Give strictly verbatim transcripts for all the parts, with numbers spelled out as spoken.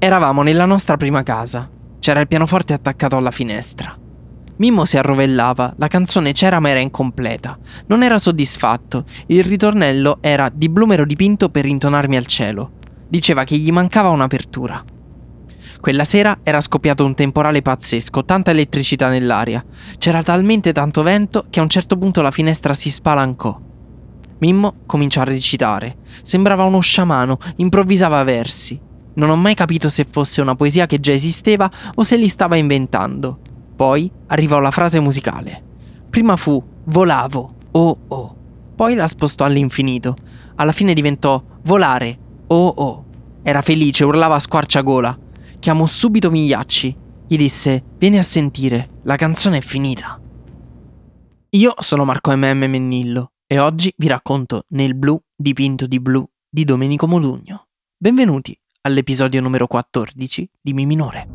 Eravamo nella nostra prima casa. C'era il pianoforte attaccato alla finestra. Mimmo si arrovellava, la canzone c'era ma era incompleta. Non era soddisfatto. Il ritornello era "Di blu m'ero dipinto per intonarmi al cielo". Diceva che gli mancava un'apertura. Quella sera era scoppiato un temporale pazzesco, tanta elettricità nell'aria. C'era talmente tanto vento che a un certo punto la finestra si spalancò. Mimmo cominciò a recitare. Sembrava uno sciamano, improvvisava versi. Non ho mai capito se fosse una poesia che già esisteva o se li stava inventando. Poi arrivò la frase musicale. Prima fu "volavo, oh oh". Poi la spostò all'infinito. Alla fine diventò "volare, oh oh". Era felice, urlava a squarciagola. Chiamò subito Migliacci. Gli disse: "Vieni a sentire, la canzone è finita". Io sono Marco M M Mennillo e oggi vi racconto Nel blu dipinto di blu di Domenico Modugno. Benvenuti all'episodio numero quattordici di Mi minore.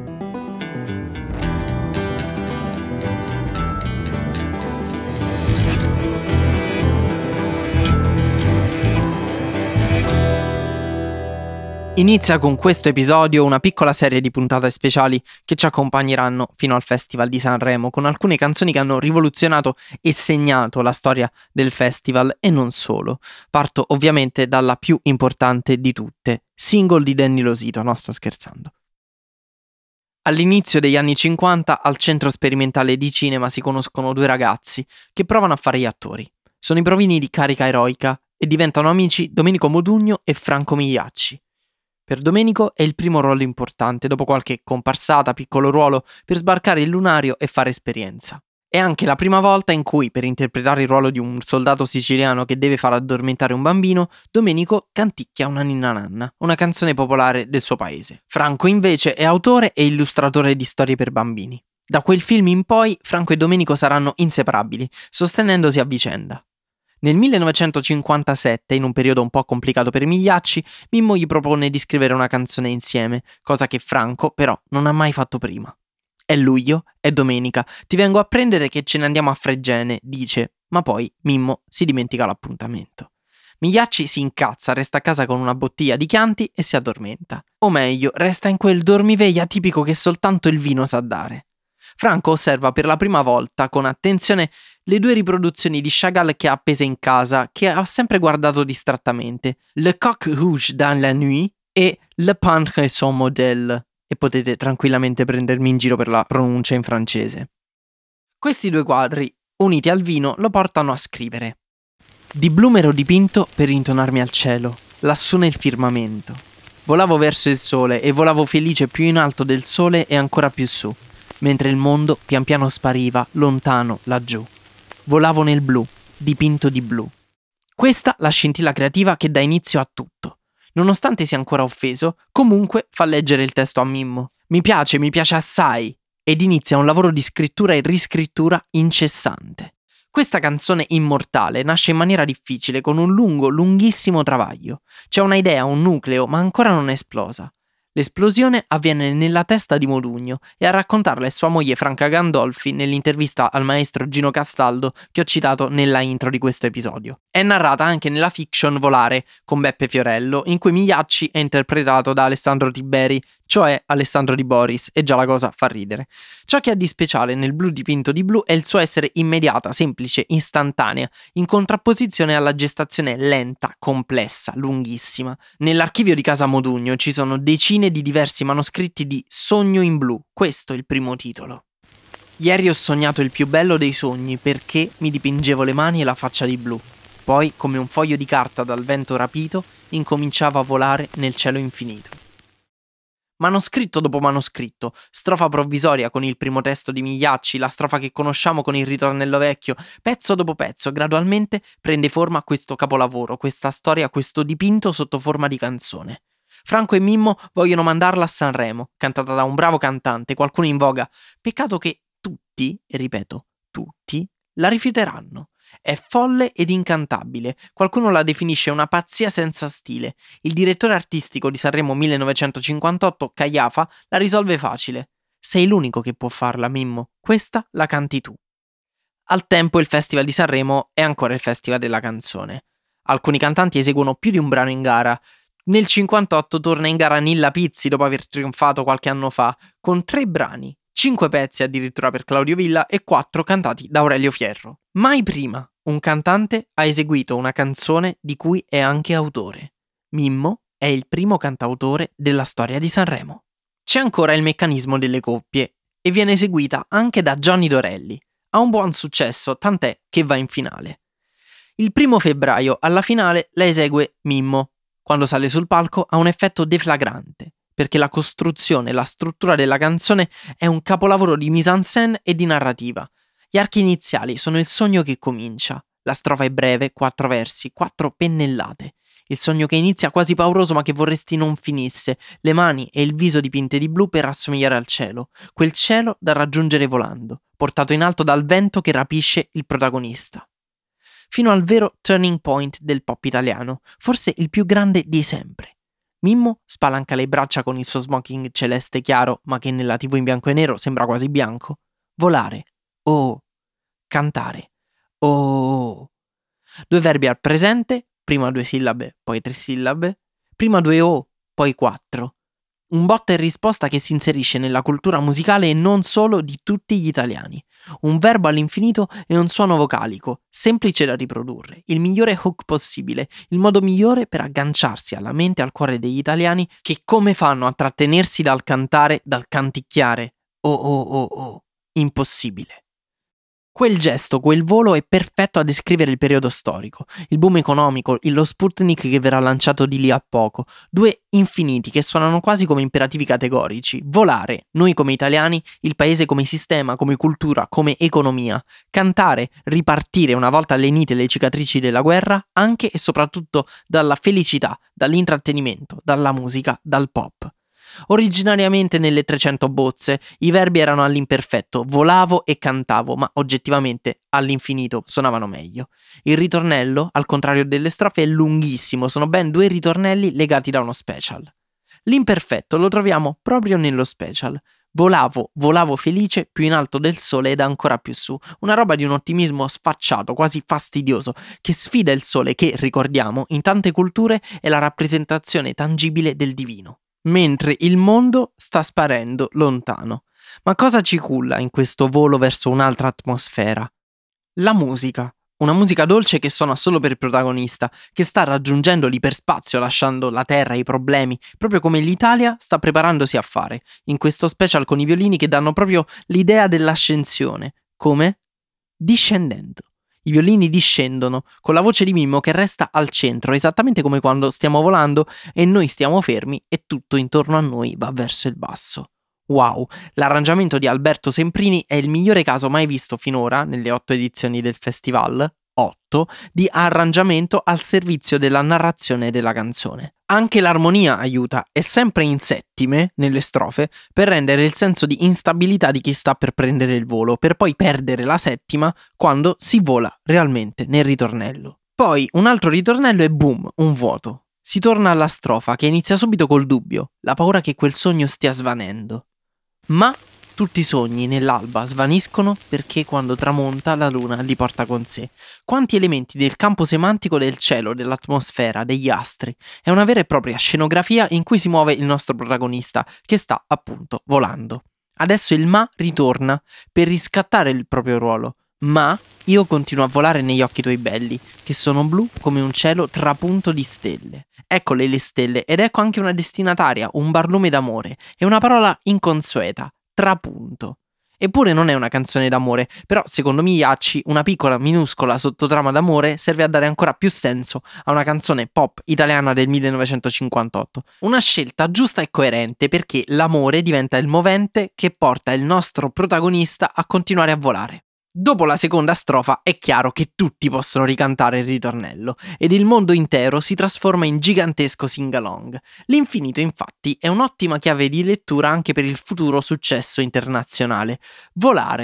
Inizia con questo episodio una piccola serie di puntate speciali che ci accompagneranno fino al Festival di Sanremo, con alcune canzoni che hanno rivoluzionato e segnato la storia del festival e non solo. Parto ovviamente dalla più importante di tutte, Single di Danny Losito, no, sto scherzando. All'inizio degli anni cinquanta al Centro Sperimentale di Cinema si conoscono due ragazzi che provano a fare gli attori. Sono i provini di Carica Eroica e diventano amici Domenico Modugno e Franco Migliacci. Per Domenico è il primo ruolo importante, dopo qualche comparsata, piccolo ruolo, per sbarcare il lunario e fare esperienza. È anche la prima volta in cui, per interpretare il ruolo di un soldato siciliano che deve far addormentare un bambino, Domenico canticchia una ninna nanna, una canzone popolare del suo paese. Franco invece è autore e illustratore di storie per bambini. Da quel film in poi, Franco e Domenico saranno inseparabili, sostenendosi a vicenda. Nel millenovecentocinquantasette, in un periodo un po' complicato per Migliacci, Mimmo gli propone di scrivere una canzone insieme, cosa che Franco però non ha mai fatto prima. È luglio, è domenica, ti vengo a prendere che ce ne andiamo a Fregene, dice, ma poi Mimmo si dimentica l'appuntamento. Migliacci si incazza, resta a casa con una bottiglia di Chianti e si addormenta. O meglio, resta in quel dormiveglia tipico che soltanto il vino sa dare. Franco osserva per la prima volta con attenzione le due riproduzioni di Chagall che ha appese in casa, che ha sempre guardato distrattamente, Le Coq Rouge dans la nuit e Le Peintre et son modèle, e potete tranquillamente prendermi in giro per la pronuncia in francese. Questi due quadri, uniti al vino, lo portano a scrivere. Di blu m'ero dipinto per intonarmi al cielo, lassù nel firmamento. Volavo verso il sole e volavo felice più in alto del sole e ancora più su, mentre il mondo pian piano spariva, lontano, laggiù. Volavo nel blu, dipinto di blu. Questa la scintilla creativa che dà inizio a tutto. Nonostante sia ancora offeso, comunque fa leggere il testo a Mimmo. Mi piace, mi piace assai. Ed inizia un lavoro di scrittura e riscrittura incessante. Questa canzone immortale nasce in maniera difficile, con un lungo, lunghissimo travaglio. C'è una idea, un nucleo, ma ancora non è esplosa. L'esplosione avviene nella testa di Modugno e a raccontarla è sua moglie Franca Gandolfi nell'intervista al maestro Gino Castaldo che ho citato nella intro di questo episodio. È narrata anche nella fiction Volare con Beppe Fiorello, in cui Migliacci è interpretato da Alessandro Tiberi, cioè Alessandro Di Boris, e già la cosa fa ridere. Ciò che ha di speciale nel blu dipinto di blu è il suo essere immediata, semplice, istantanea, in contrapposizione alla gestazione lenta, complessa, lunghissima. Nell'archivio di casa Modugno ci sono decine di diversi manoscritti di Sogno in blu, questo è il primo titolo. Ieri ho sognato il più bello dei sogni perché mi dipingevo le mani e la faccia di blu. Poi, come un foglio di carta dal vento rapito, incominciavo a volare nel cielo infinito. Manoscritto dopo manoscritto, strofa provvisoria con il primo testo di Migliacci, la strofa che conosciamo con il ritornello vecchio, pezzo dopo pezzo, gradualmente prende forma questo capolavoro, questa storia, questo dipinto sotto forma di canzone. Franco e Mimmo vogliono mandarla a Sanremo, cantata da un bravo cantante, qualcuno in voga. Peccato che tutti, e ripeto, tutti, la rifiuteranno. È folle ed incantabile. Qualcuno la definisce una pazzia senza stile. Il direttore artistico di Sanremo millenovecentocinquantotto, Caiafa, la risolve facile. Sei l'unico che può farla, Mimmo. Questa la canti tu. Al tempo il Festival di Sanremo è ancora il Festival della canzone. Alcuni cantanti eseguono più di un brano in gara, Nel cinquantotto torna in gara Nilla Pizzi dopo aver trionfato qualche anno fa, con tre brani, cinque pezzi addirittura per Claudio Villa e quattro cantati da Aurelio Fierro. Mai prima un cantante ha eseguito una canzone di cui è anche autore. Mimmo è il primo cantautore della storia di Sanremo. C'è ancora il meccanismo delle coppie e viene eseguita anche da Johnny Dorelli. Ha un buon successo, tant'è che va in finale. Il primo febbraio alla finale la esegue Mimmo. Quando sale sul palco ha un effetto deflagrante, perché la costruzione e la struttura della canzone è un capolavoro di mise-en-scène e di narrativa. Gli archi iniziali sono il sogno che comincia. La strofa è breve, quattro versi, quattro pennellate. Il sogno che inizia quasi pauroso ma che vorresti non finisse, le mani e il viso dipinte di blu per assomigliare al cielo, quel cielo da raggiungere volando, portato in alto dal vento che rapisce il protagonista. Fino al vero turning point del pop italiano, forse il più grande di sempre. Mimmo spalanca le braccia con il suo smoking celeste chiaro, ma che nella tivù in bianco e nero sembra quasi bianco. Volare. Oh. Cantare. Oh. Due verbi al presente, prima due sillabe, poi tre sillabe, prima due O, poi quattro. Un botta e risposta che si inserisce nella cultura musicale e non solo di tutti gli italiani. Un verbo all'infinito e un suono vocalico, semplice da riprodurre, il migliore hook possibile, il modo migliore per agganciarsi alla mente e al cuore degli italiani che come fanno a trattenersi dal cantare, dal canticchiare. Oh oh oh oh, impossibile. Quel gesto, quel volo è perfetto a descrivere il periodo storico, il boom economico, lo Sputnik che verrà lanciato di lì a poco, due infiniti che suonano quasi come imperativi categorici. Volare, noi come italiani, il paese come sistema, come cultura, come economia. Cantare, ripartire una volta lenite le cicatrici della guerra, anche e soprattutto dalla felicità, dall'intrattenimento, dalla musica, dal pop. Originariamente nelle trecento bozze i verbi erano all'imperfetto, volavo e cantavo, ma oggettivamente all'infinito suonavano meglio. Il ritornello, al contrario delle strofe, è lunghissimo, sono ben due ritornelli legati da uno special. L'imperfetto lo troviamo proprio nello special. Volavo, volavo felice, più in alto del sole ed ancora più su. Una roba di un ottimismo sfacciato, quasi fastidioso, che sfida il sole che, ricordiamo, in tante culture è la rappresentazione tangibile del divino. Mentre il mondo sta sparendo lontano. Ma cosa ci culla in questo volo verso un'altra atmosfera? La musica. Una musica dolce che suona solo per il protagonista, che sta raggiungendo l'iperspazio lasciando la terra e i problemi, proprio come l'Italia sta preparandosi a fare, in questo special con i violini che danno proprio l'idea dell'ascensione. Come? Discendendo. I violini discendono, con la voce di Mimmo che resta al centro, esattamente come quando stiamo volando e noi stiamo fermi e tutto intorno a noi va verso il basso. Wow, l'arrangiamento di Alberto Semprini è il migliore caso mai visto finora, nelle otto edizioni del festival, otto, di arrangiamento al servizio della narrazione della canzone. Anche l'armonia aiuta, è sempre in settime, nelle strofe, per rendere il senso di instabilità di chi sta per prendere il volo, per poi perdere la settima quando si vola realmente nel ritornello. Poi un altro ritornello e boom, un vuoto. Si torna alla strofa che inizia subito col dubbio, la paura che quel sogno stia svanendo. Ma tutti i sogni nell'alba svaniscono perché quando tramonta la luna li porta con sé. Quanti elementi del campo semantico del cielo, dell'atmosfera, degli astri. È una vera e propria scenografia in cui si muove il nostro protagonista, che sta appunto volando. Adesso il ma ritorna per riscattare il proprio ruolo. Ma io continuo a volare negli occhi tuoi belli, che sono blu come un cielo trapunto di stelle. Eccole le stelle, ed ecco anche una destinataria, un barlume d'amore. È una parola inconsueta, trapunto. Eppure non è una canzone d'amore, però secondo Migliacci una piccola minuscola sottotrama d'amore serve a dare ancora più senso a una canzone pop italiana del millenovecentocinquantotto. Una scelta giusta e coerente perché l'amore diventa il movente che porta il nostro protagonista a continuare a volare. Dopo la seconda strofa è chiaro che tutti possono ricantare il ritornello ed il mondo intero si trasforma in gigantesco sing-along. L'infinito infatti è un'ottima chiave di lettura anche per il futuro successo internazionale. Volare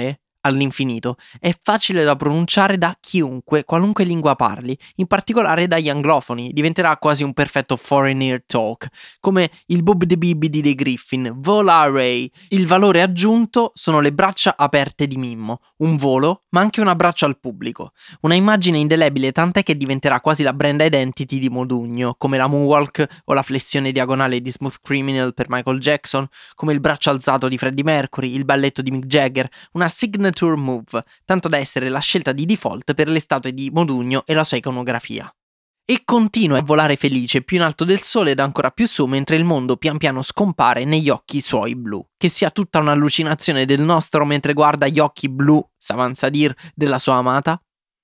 all'infinito, è facile da pronunciare da chiunque, qualunque lingua parli, in particolare dagli anglofoni, diventerà quasi un perfetto foreign ear talk, come il Bob de Bibidi dei Griffin, volare. Il valore aggiunto sono le braccia aperte di Mimmo, un volo, ma anche un abbraccio al pubblico, una immagine indelebile tant'è che diventerà quasi la brand identity di Modugno, come la moonwalk o la flessione diagonale di Smooth Criminal per Michael Jackson, come il braccio alzato di Freddie Mercury, il balletto di Mick Jagger, una signature move, tanto da essere la scelta di default per le statue di Modugno e la sua iconografia. E continua a volare felice più in alto del sole ed ancora più su mentre il mondo pian piano scompare negli occhi suoi blu. Che sia tutta un'allucinazione del nostro mentre guarda gli occhi blu, s'avanza a dir, della sua amata?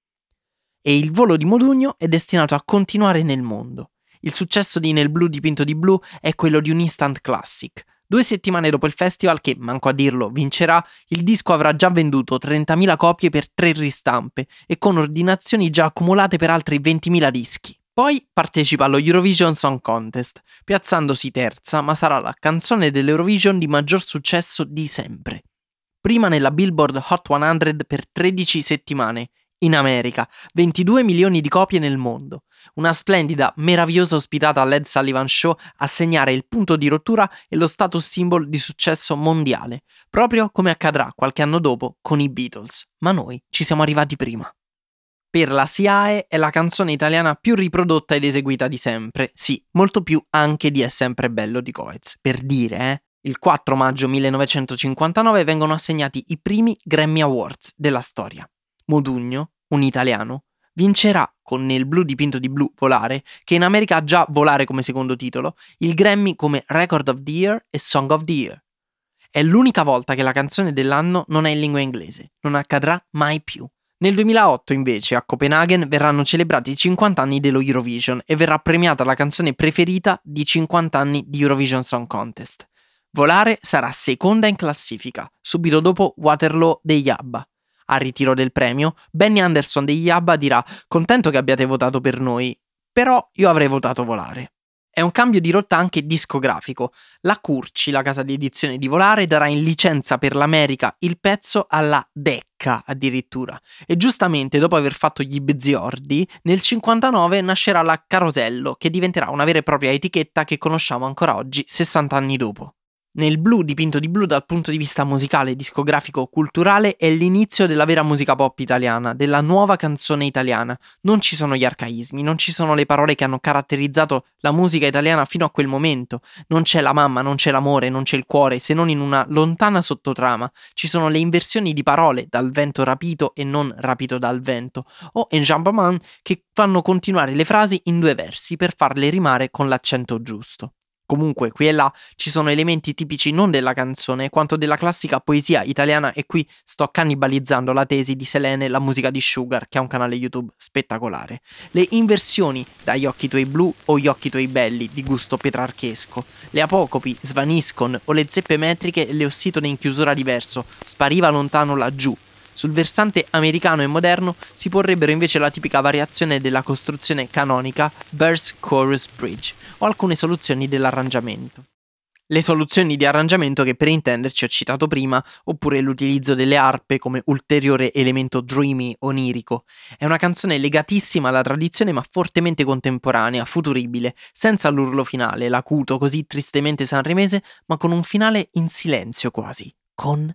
E il volo di Modugno è destinato a continuare nel mondo. Il successo di Nel blu dipinto di blu è quello di un instant classic. Due settimane dopo il festival, che, manco a dirlo, vincerà, il disco avrà già venduto trentamila copie per tre ristampe e con ordinazioni già accumulate per altri ventimila dischi. Poi partecipa allo Eurovision Song Contest, piazzandosi terza, ma sarà la canzone dell'Eurovision di maggior successo di sempre. Prima nella Billboard Hot cento per tredici settimane, in America, ventidue milioni di copie nel mondo. Una splendida, meravigliosa ospitata all'Ed Sullivan Show a segnare il punto di rottura e lo status symbol di successo mondiale, proprio come accadrà qualche anno dopo con i Beatles, ma noi ci siamo arrivati prima. Per la S I A E è la canzone italiana più riprodotta ed eseguita di sempre, sì, molto più anche di È sempre bello di Coez, per dire, eh. Il quattro maggio millenovecentocinquantanove vengono assegnati i primi Grammy Awards della storia. Modugno, un italiano, vincerà con Nel blu dipinto di blu Volare, che in America ha già Volare come secondo titolo, il Grammy come Record of the Year e Song of the Year. È l'unica volta che la canzone dell'anno non è in lingua inglese, non accadrà mai più. Nel duemilaotto invece a Copenaghen verranno celebrati i cinquanta anni dello Eurovision e verrà premiata la canzone preferita di cinquanta anni di Eurovision Song Contest. Volare sarà seconda in classifica, subito dopo Waterloo degli ABBA. Al ritiro del premio, Benny Anderson degli ABBA dirà: contento che abbiate votato per noi, però io avrei votato Volare. È un cambio di rotta anche discografico. La Curci, la casa di edizione di Volare, darà in licenza per l'America il pezzo alla Decca addirittura. E giustamente, dopo aver fatto gli Bziordi, nel cinquantanove nascerà la Carosello, che diventerà una vera e propria etichetta che conosciamo ancora oggi, sessanta anni dopo. Nel blu dipinto di blu dal punto di vista musicale, discografico, culturale è l'inizio della vera musica pop italiana, della nuova canzone italiana. Non ci sono gli arcaismi, non ci sono le parole che hanno caratterizzato la musica italiana fino a quel momento. Non c'è la mamma, non c'è l'amore, non c'è il cuore, se non in una lontana sottotrama. Ci sono le inversioni di parole, dal vento rapito e non rapito dal vento, o enjambement, che fanno continuare le frasi in due versi per farle rimare con l'accento giusto. Comunque, qui e là ci sono elementi tipici non della canzone, quanto della classica poesia italiana, e qui sto cannibalizzando la tesi di Selene, la musica di Sugar, che ha un canale YouTube spettacolare. Le inversioni da Gli occhi tuoi blu o Gli occhi tuoi belli, di gusto petrarchesco, le apocopi, Svaniscon o le zeppe metriche e le ossitone in chiusura di verso, Spariva lontano laggiù. Sul versante americano e moderno si porrebbero invece la tipica variazione della costruzione canonica verse chorus bridge o alcune soluzioni dell'arrangiamento. Le soluzioni di arrangiamento che per intenderci ho citato prima, oppure l'utilizzo delle arpe come ulteriore elemento dreamy, onirico. È una canzone legatissima alla tradizione ma fortemente contemporanea, futuribile, senza l'urlo finale, l'acuto così tristemente sanremese, ma con un finale in silenzio quasi, con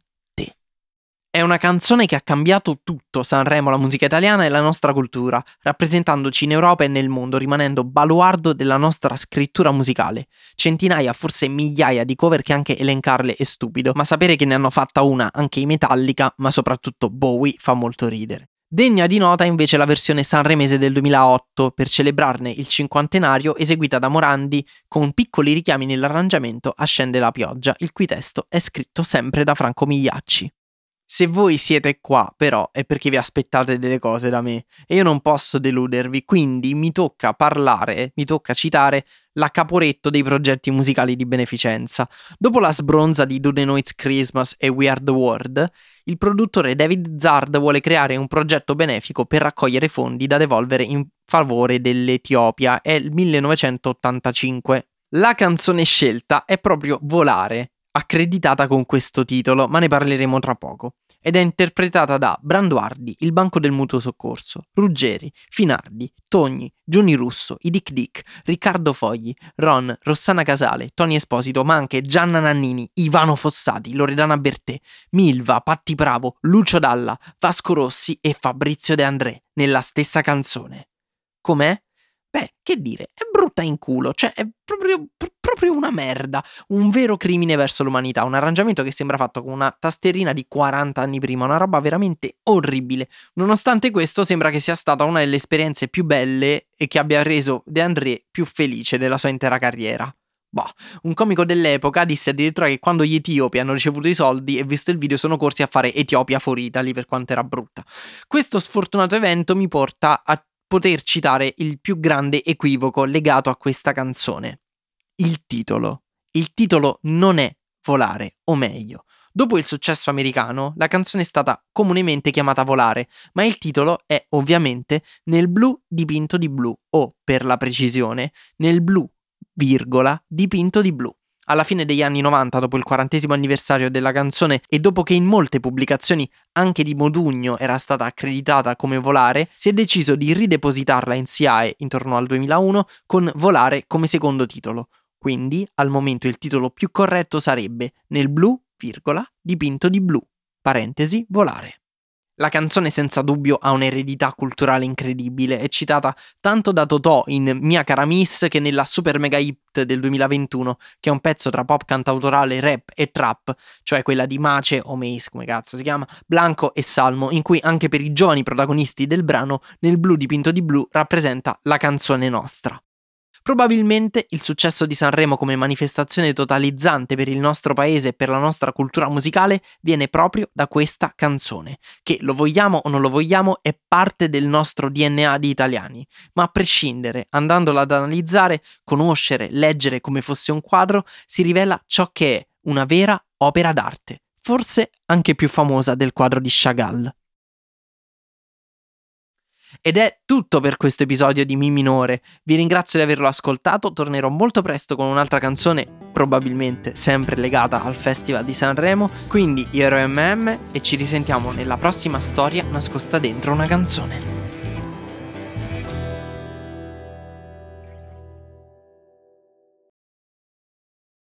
È una canzone che ha cambiato tutto Sanremo, la musica italiana e la nostra cultura, rappresentandoci in Europa e nel mondo, rimanendo baluardo della nostra scrittura musicale. Centinaia, forse migliaia di cover che anche elencarle è stupido, ma sapere che ne hanno fatta una anche i Metallica, ma soprattutto Bowie, fa molto ridere. Degna di nota invece la versione sanremese del duemilaotto, per celebrarne il cinquantenario, eseguita da Morandi con piccoli richiami nell'arrangiamento a Scende la pioggia, il cui testo è scritto sempre da Franco Migliacci. Se voi siete qua, però, è perché vi aspettate delle cose da me e io non posso deludervi, quindi mi tocca parlare, mi tocca citare la Caporetto dei progetti musicali di beneficenza. Dopo la sbronza di Do They Know It's Christmas e We Are The World, il produttore David Zard vuole creare un progetto benefico per raccogliere fondi da devolvere in favore dell'Etiopia. È il millenovecentottantacinque. La canzone scelta è proprio Volare, accreditata con questo titolo, ma ne parleremo tra poco. Ed è interpretata da Branduardi, il Banco del Mutuo Soccorso, Ruggeri, Finardi, Togni, Giuni Russo, i Dick Dick, Riccardo Fogli, Ron, Rossana Casale, Tony Esposito, ma anche Gianna Nannini, Ivano Fossati, Loredana Bertè, Milva, Patti Bravo, Lucio Dalla, Vasco Rossi e Fabrizio De André nella stessa canzone. Com'è? Beh, che dire, è brutta in culo, cioè è proprio, pr- proprio una merda, un vero crimine verso l'umanità, un arrangiamento che sembra fatto con una tasterina di quaranta anni prima, una roba veramente orribile. Nonostante questo sembra che sia stata una delle esperienze più belle e che abbia reso De André più felice della sua intera carriera. Boh, un comico dell'epoca disse addirittura che quando gli etiopi hanno ricevuto i soldi e visto il video sono corsi a fare Etiopia for Italy per quanto era brutta. Questo sfortunato evento mi porta a poter citare il più grande equivoco legato a questa canzone. Il titolo. Il titolo non è Volare, o meglio, dopo il successo americano, la canzone è stata comunemente chiamata Volare, ma il titolo è ovviamente Nel blu dipinto di blu, o, per la precisione, Nel blu, virgola, dipinto di blu. Alla fine degli anni novanta, dopo il quarantesimo anniversario della canzone e dopo che in molte pubblicazioni anche di Modugno era stata accreditata come Volare, si è deciso di ridepositarla in S I A E intorno al duemilauno con Volare come secondo titolo. Quindi, al momento il titolo più corretto sarebbe Nel blu, virgola, dipinto di blu, parentesi, Volare. La canzone senza dubbio ha un'eredità culturale incredibile, è citata tanto da Totò in Mia cara Miss che nella super mega hit del duemilaventuno, che è un pezzo tra pop cantautorale, rap e trap, cioè quella di Mace o Mace, come cazzo si chiama, Blanco e Salmo, in cui anche per i giovani protagonisti del brano Nel blu dipinto di blu rappresenta la canzone nostra. Probabilmente il successo di Sanremo come manifestazione totalizzante per il nostro paese e per la nostra cultura musicale viene proprio da questa canzone, che lo vogliamo o non lo vogliamo è parte del nostro D N A di italiani, ma a prescindere, andandola ad analizzare, conoscere, leggere come fosse un quadro, si rivela ciò che è una vera opera d'arte, forse anche più famosa del quadro di Chagall. Ed è tutto per questo episodio di Mi minore. Vi ringrazio di averlo ascoltato, tornerò molto presto con un'altra canzone, probabilmente sempre legata al Festival di Sanremo. Quindi io ero M M e ci risentiamo nella prossima storia nascosta dentro una canzone.